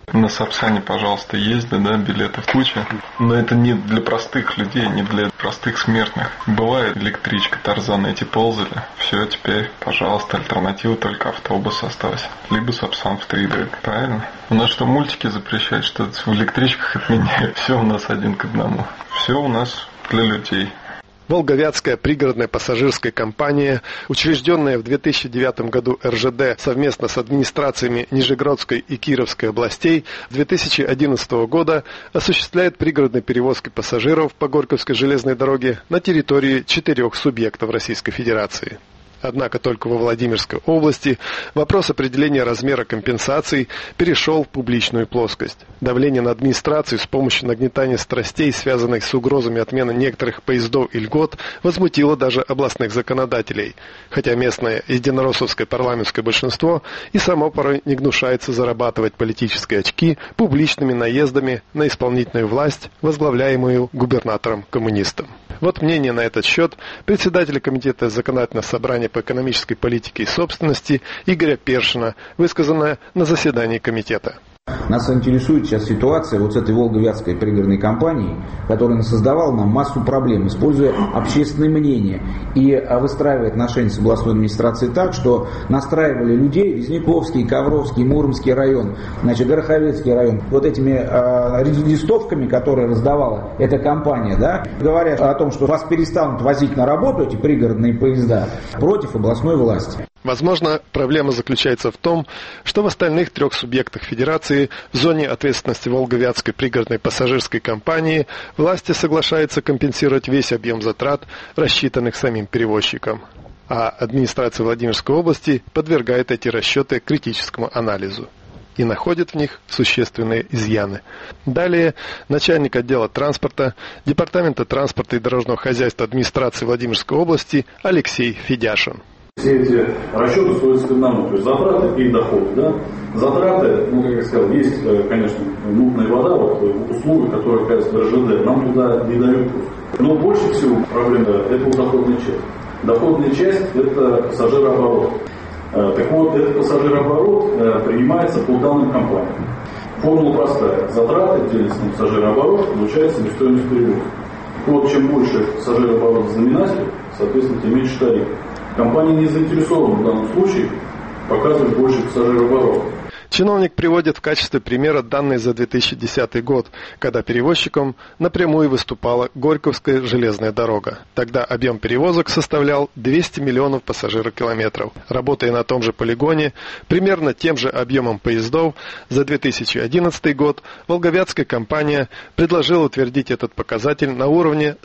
На Сапсане, пожалуйста, ездят, да, билетов куча. Но это не для простых людей, не для простых смертных. Бывает электричка, Тарзан, эти ползали. Все, теперь, пожалуйста, альтернатива только автобус осталась. Либо Сапсан в 3D, правильно? У нас что, мультики запрещают, что в электричках отменяют? Все у нас 1 к 1. Все у нас для людей. Волговятская пригородная пассажирская компания, учрежденная в 2009 году РЖД совместно с администрациями Нижегородской и Кировской областей, с 2011 года осуществляет пригородные перевозки пассажиров по Горьковской железной дороге на территории 4 субъектов Российской Федерации. Однако только во Владимирской области вопрос определения размера компенсаций перешел в публичную плоскость. Давление на администрацию с помощью нагнетания страстей, связанных с угрозами отмены некоторых поездов и льгот, возмутило даже областных законодателей. Хотя местное единороссовское парламентское большинство и само порой не гнушается зарабатывать политические очки публичными наездами на исполнительную власть, возглавляемую губернатором-коммунистом. Вот мнение на этот счет председателя Комитета законодательного собрания по экономической политике и собственности Игоря Першина, высказанное на заседании комитета. Нас интересует сейчас ситуация вот с этой Волговятской пригородной компанией, которая создавала нам массу проблем, используя общественное мнение и выстраивая отношения с областной администрацией так, что настраивали людей Визняковский, Ковровский, Муромский район, Гороховецкий район, вот этими листовками, которые раздавала эта компания, да, говорят о том, что вас перестанут возить на работу эти пригородные поезда против областной власти. Возможно, проблема заключается в том, что в остальных 3 субъектах Федерации в зоне ответственности Волговятской пригородной пассажирской компании власти соглашаются компенсировать весь объем затрат, рассчитанных самим перевозчиком. А администрация Владимирской области подвергает эти расчеты критическому анализу и находит в них существенные изъяны. Далее начальник отдела транспорта Департамента транспорта и дорожного хозяйства администрации Владимирской области Алексей Федяшин. Все эти расчеты сводятся к одному, то есть затраты и доходы. Да? Затраты, как я сказал, есть, конечно, мутная вода, вот услуги, которые оказываются в РЖД, нам туда не дают. Но больше всего проблема – это доходная часть. Доходная часть – это пассажирооборот. Так вот, этот пассажирооборот принимается по данным компаниям. Формула простая. Затраты делятся на пассажирооборот, получается себестоимость перевозки. Вот чем больше пассажирооборот знаменатель, соответственно, тем меньше тариф. Компания не заинтересована в данном случае показывать больше пассажирооборот. Чиновник приводит в качестве примера данные за 2010 год, когда перевозчиком напрямую выступала Горьковская железная дорога. Тогда объем перевозок составлял 200 миллионов пассажирокилометров. Работая на том же полигоне, примерно тем же объемом поездов, за 2011 год Волговятская компания предложила утвердить этот показатель на уровне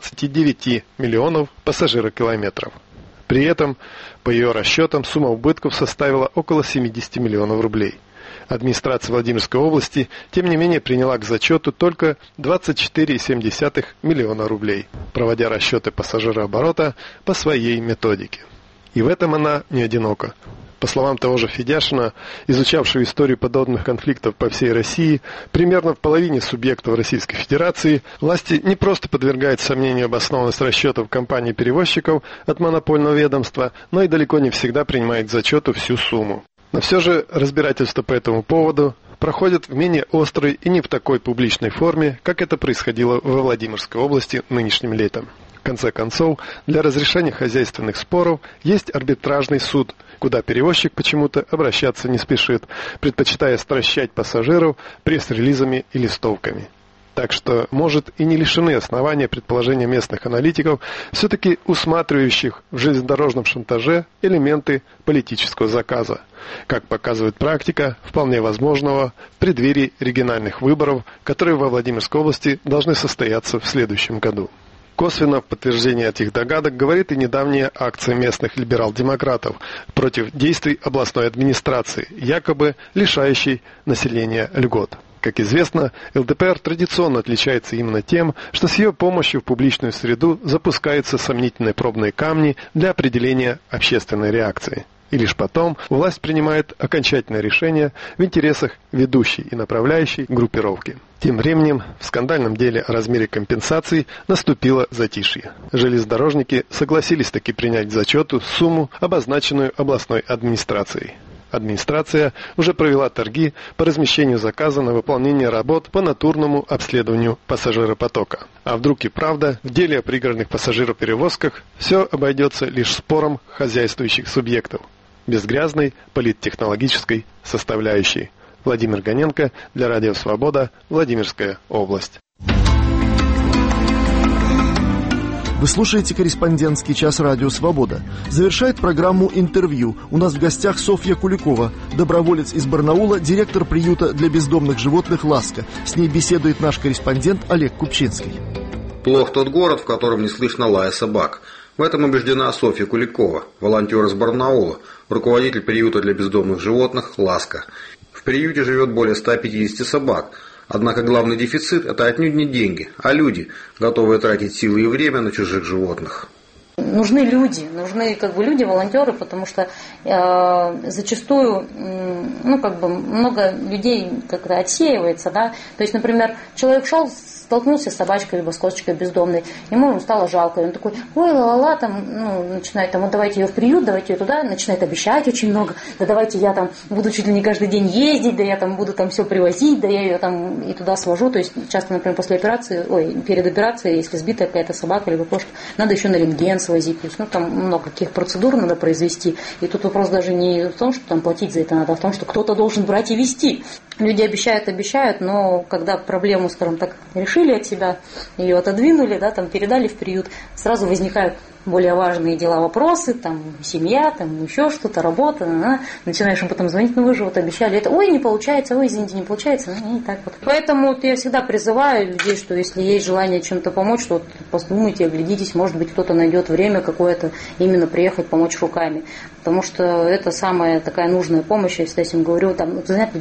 129 миллионов пассажирокилометров. При этом, по ее расчетам, сумма убытков составила около 70 миллионов рублей. Администрация Владимирской области, тем не менее, приняла к зачету только 24,7 миллиона рублей, проводя расчеты пассажирооборота по своей методике. И в этом она не одинока. По словам того же Федяшина, изучавшего историю подобных конфликтов по всей России, примерно в половине субъектов Российской Федерации власти не просто подвергают сомнению обоснованность расчетов компаний-перевозчиков от монопольного ведомства, но и далеко не всегда принимают к зачету всю сумму. Но все же разбирательство по этому поводу проходит в менее острой и не в такой публичной форме, как это происходило во Владимирской области нынешним летом. В конце концов, для разрешения хозяйственных споров есть арбитражный суд, куда перевозчик почему-то обращаться не спешит, предпочитая стращать пассажиров пресс-релизами и листовками. Так что, может, и не лишены основания предположения местных аналитиков, все-таки усматривающих в железнодорожном шантаже элементы политического заказа. Как показывает практика, вполне возможного в преддверии региональных выборов, которые во Владимирской области должны состояться в следующем году. Косвенно в подтверждение этих догадок говорит и недавняя акция местных либерал-демократов против действий областной администрации, якобы лишающей населения льгот. Как известно, ЛДПР традиционно отличается именно тем, что с ее помощью в публичную среду запускаются сомнительные пробные камни для определения общественной реакции. И лишь потом власть принимает окончательное решение в интересах ведущей и направляющей группировки. Тем временем в скандальном деле о размере компенсаций наступило затишье. Железнодорожники согласились таки принять к зачету сумму, обозначенную областной администрацией. Администрация уже провела торги по размещению заказа на выполнение работ по натурному обследованию пассажиропотока. А вдруг и правда, в деле о пригородных пассажироперевозках все обойдется лишь спором хозяйствующих субъектов, без грязной политтехнологической составляющей. Владимир Гоненко для Радио Свобода, Владимирская область. Вы слушаете «Корреспондентский час» Радио Свобода. Завершает программу интервью. У нас в гостях Софья Куликова, доброволец из Барнаула, директор приюта для бездомных животных «Ласка». С ней беседует наш корреспондент Олег Купчинский. Плох тот город, в котором не слышно лая собак. В этом убеждена Софья Куликова, волонтер из Барнаула, руководитель приюта для бездомных животных «Ласка». В приюте живет более 150 собак. Однако главный дефицит – это отнюдь не деньги, а люди, готовые тратить силы и время на чужих животных. Нужны люди, люди, волонтеры, потому что зачастую много людей как-то отсеивается, да. То есть, например, человек шел, столкнулся с собачкой либо с кошечкой бездомной, ему стало жалко, и он такой, ой, ла-ла-ла, начинает вот давайте ее в приют, давайте ее туда, начинает обещать очень много, да давайте я буду чуть ли не каждый день ездить, да я буду все привозить, да я ее и туда свожу. То есть часто, например, перед операцией, если сбитая какая-то собака либо кошка, надо еще на рентген свозить, то есть, много каких процедур надо произвести, и тут вопрос даже не в том, что платить за это надо, а в том, что кто-то должен брать и вести. Люди обещают, но когда проблему, скажем так, решили от себя, ее отодвинули, передали в приют, сразу возникают более важные дела, вопросы, семья, еще что-то, работа, начинаешь им потом звонить, вы же обещали это, ой, не получается, ой, извините, не получается, не так вот. Поэтому я всегда призываю людей, что если есть желание чем-то помочь, то подумайте, оглядитесь, может быть, кто-то найдет время какое-то именно приехать помочь руками, потому что это самая такая нужная помощь. Я всегда им говорю, да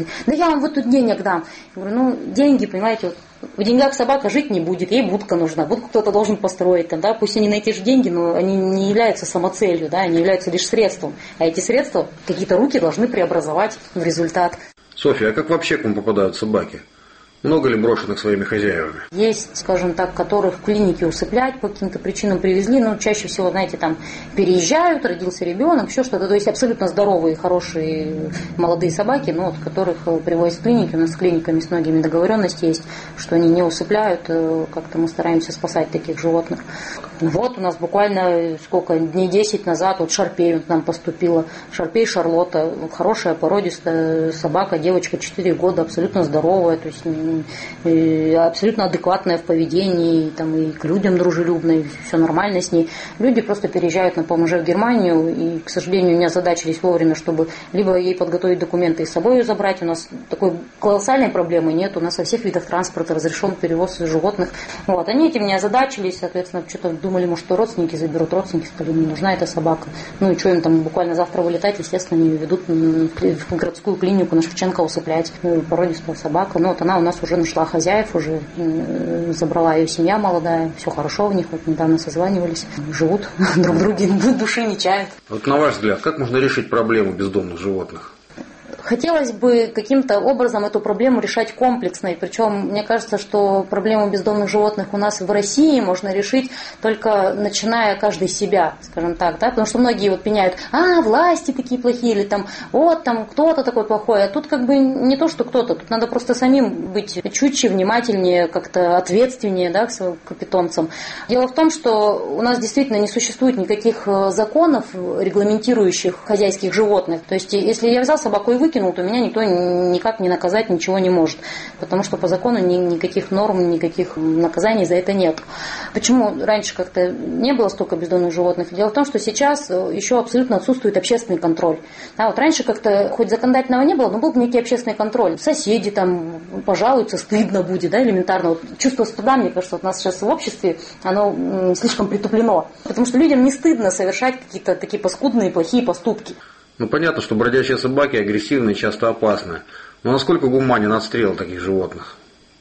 я вам тут денег дам. Я говорю, деньги, понимаете, в деньгах собака жить не будет, ей будка нужна, будку кто-то должен построить, пусть они на эти же деньги, но они не являются самоцелью, они являются лишь средством, а эти средства какие-то руки должны преобразовать в результат. Софья, а как вообще к вам попадают собаки? Много ли брошенных своими хозяевами? Есть, скажем так, которых в клинике усыплять по каким-то причинам привезли, чаще всего, переезжают, родился ребенок, еще что-то, то есть абсолютно здоровые, хорошие, молодые собаки, которых привозят в клинике, у нас с клиниками с многими договоренности есть, что они не усыпляют, как-то мы стараемся спасать таких животных. У нас буквально дней 10 назад Шарпей к нам поступила, Шарпей Шарлотта, хорошая породистая собака, девочка 4 года, абсолютно здоровая, то есть абсолютно адекватная в поведении, и к людям дружелюбная, все нормально с ней. Люди просто переезжают на ПМЖ в Германию и, к сожалению, не озадачились вовремя, чтобы либо ей подготовить документы и с собой ее забрать. У нас такой колоссальной проблемы нет, у нас во всех видах транспорта разрешен перевоз животных. Они этим не озадачились, соответственно, что-то думали, может, что родственники заберут, родственники сказали, не нужна эта собака. И что им буквально завтра вылетать, естественно, они ее ведут в городскую клинику на Шевченко усыплять. Породистая собака, она у нас уже нашла хозяев, уже забрала ее семья молодая, все хорошо у них, недавно созванивались, живут друг друге, души не чают. На ваш взгляд, как можно решить проблему бездомных животных? Хотелось бы каким-то образом эту проблему решать комплексно. И причем, мне кажется, что проблему бездомных животных у нас в России можно решить только начиная каждый с себя, скажем так. Потому что многие пеняют, власти такие плохие, или кто-то такой плохой. А тут не то, что кто-то. Тут надо просто самим быть чутче, внимательнее, как-то ответственнее к питомцам. Дело в том, что у нас действительно не существует никаких законов, регламентирующих хозяйских животных. То есть, если я взял собаку и выкинул, то меня никто никак не наказать ничего не может, потому что по закону никаких норм, никаких наказаний за это нет. Почему раньше как-то не было столько бездомных животных? Дело в том, что сейчас еще абсолютно отсутствует общественный контроль. Раньше как-то хоть законодательного не было, но был некий общественный контроль. Соседи пожалуются, стыдно будет, элементарно. Чувство стыда, мне кажется, у нас сейчас в обществе, оно слишком притуплено, потому что людям не стыдно совершать какие-то такие паскудные, плохие поступки. Понятно, что бродячие собаки агрессивны и часто опасны. Но насколько гуманен отстрел таких животных?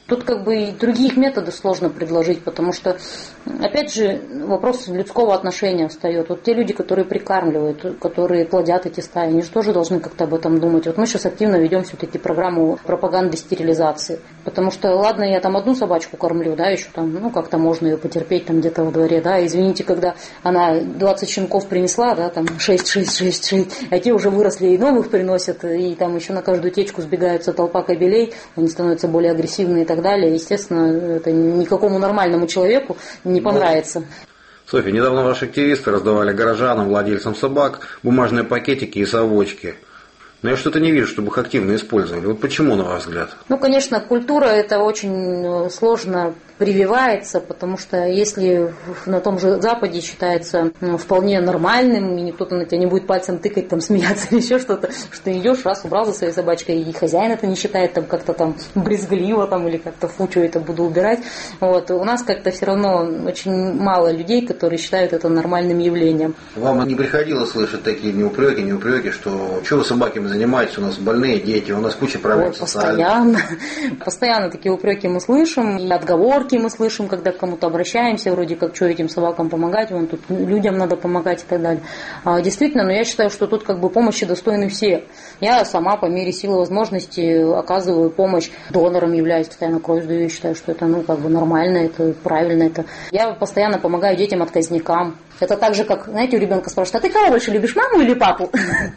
Тут как бы и других методов сложно предложить, потому что, опять же, вопрос людского отношения встает. Вот те люди, которые прикармливают, которые плодят эти стаи, они же тоже должны как-то об этом думать. Вот мы сейчас активно ведем все-таки программу пропаганды стерилизации. Потому что, ладно, я там одну собачку кормлю, да, еще там, ну, как-то можно ее потерпеть там где-то во дворе, да, извините, когда она 20 щенков принесла, да, там 6, а те уже выросли и новых приносят, и там еще на каждую течку сбегается толпа кобелей, они становятся более агрессивные и так далее. Естественно, это никакому нормальному человеку не понравится. Софья, недавно ваши активисты раздавали горожанам, владельцам собак бумажные пакетики и совочки. Но я что-то не вижу, чтобы их активно использовали. Вот почему, на ваш взгляд? Ну, конечно, культура это очень сложно прививается, потому что если на том же Западе считается вполне нормальным, и никто на тебя не будет пальцем тыкать, там, смеяться или еще что-то, что ты идешь, раз убрал за своей собачкой, и хозяин это не считает там как-то там брезгливо там, или как-то фу, что это буду убирать. Вот. У нас как-то все равно очень мало людей, которые считают это нормальным явлением. Вам не приходилось слышать такие неупреки, что вы собаками занимаетесь, у нас больные дети, у нас куча проблем социальных? Постоянно такие упреки мы слышим, и отговорки мы слышим, когда к кому-то обращаемся, вроде как, что этим собакам помогать, вон тут людям надо помогать и так далее. Действительно, но я считаю, что тут как бы помощи достойны все. Я сама по мере силы возможности оказываю помощь, донором являюсь, постоянно кровь сдаю, я считаю, что это как бы нормально, это правильно. Это. Я постоянно помогаю детям-отказникам. Это так же, как, знаете, у ребенка спрашивают, а ты кого больше любишь, маму или папу?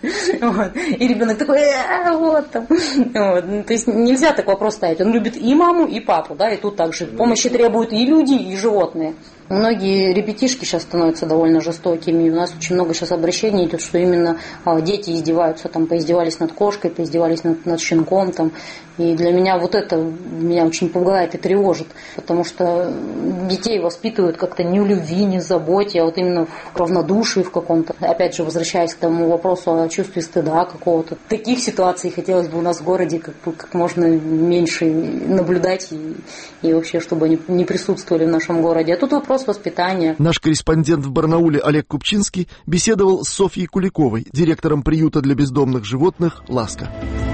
И ребенок такой, вот там. То есть нельзя так вопрос ставить. Он любит и маму, и папу, да, и тут также помощи требуют и люди, и животные. Многие ребятишки сейчас становятся довольно жестокими, и у нас очень много сейчас обращений идет, что именно дети издеваются, там, поиздевались над кошкой, поиздевались над щенком, там, и для меня вот это меня очень пугает и тревожит, потому что детей воспитывают как-то не в любви, не в заботе, а вот именно в равнодушии в каком-то. Опять же, возвращаясь к тому вопросу о чувстве стыда какого-то. Таких ситуаций хотелось бы у нас в городе как можно меньше наблюдать и вообще, чтобы они не присутствовали в нашем городе. А тут вопрос воспитания. Наш корреспондент в Барнауле Олег Купчинский беседовал с Софьей Куликовой, директором приюта для бездомных животных «Ласка».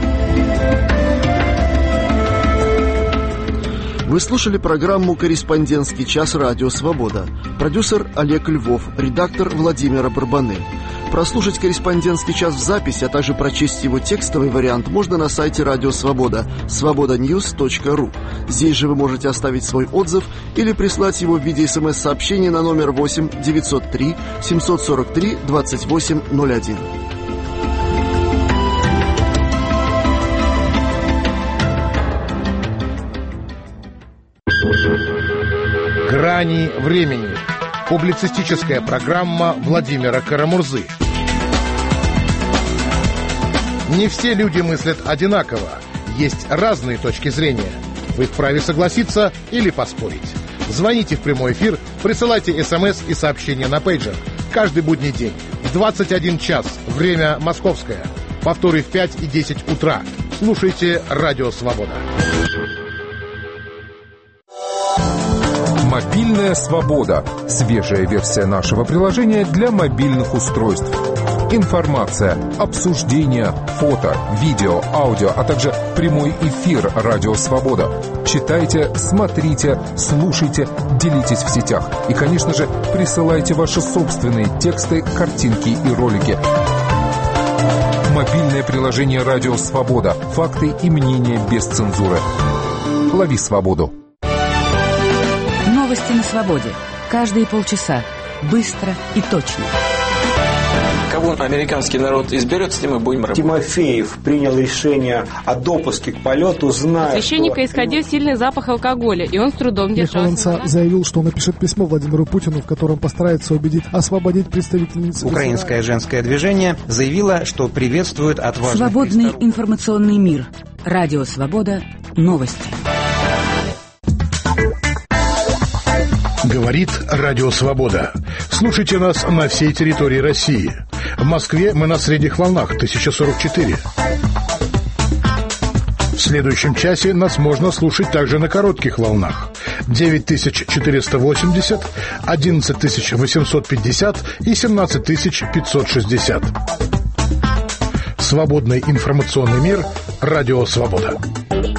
Вы слушали программу «Корреспондентский час. Радио Свобода». Продюсер Олег Львов, редактор Владимира Барбаны. Прослушать «Корреспондентский час» в записи, а также прочесть его текстовый вариант можно на сайте Радио Свобода svobodanews.ru. Здесь же вы можете оставить свой отзыв или прислать его в виде СМС-сообщения на номер 8 903 743 2801. «Грани времени». Публицистическая программа Владимира Карамурзы. Не все люди мыслят одинаково. Есть разные точки зрения. Вы вправе согласиться или поспорить. Звоните в прямой эфир, присылайте СМС и сообщения на пейджер. Каждый будний день в 21 час. Время московское. Повторы в 5 и 10 утра. Слушайте «Радио Свобода». Мобильная свобода. Свежая версия нашего приложения для мобильных устройств. Информация, обсуждения, фото, видео, аудио, а также прямой эфир «Радио Свобода». Читайте, смотрите, слушайте, делитесь в сетях. И, конечно же, присылайте ваши собственные тексты, картинки и ролики. Мобильное приложение «Радио Свобода». Факты и мнения без цензуры. Лови свободу. Новости на свободе. Каждые полчаса. Быстро и точно. Кого американский народ изберет, с ним мы будем работать. Тимофеев принял решение о допуске к полету, зная, от священника исходил сильный запах алкоголя, и он с трудом держался. Лехо заявил, что напишет письмо Владимиру Путину, в котором постарается убедить освободить представительницу. Украинское женское движение заявило, что приветствует отважных... Свободный информационный мир. Радио Свобода. Новости. Говорит Радио Свобода. Слушайте нас на всей территории России. В Москве мы на средних волнах 1044. В следующем часе нас можно слушать также на коротких волнах 9480, 11850 и 17560. Свободный информационный мир. Радио Свобода.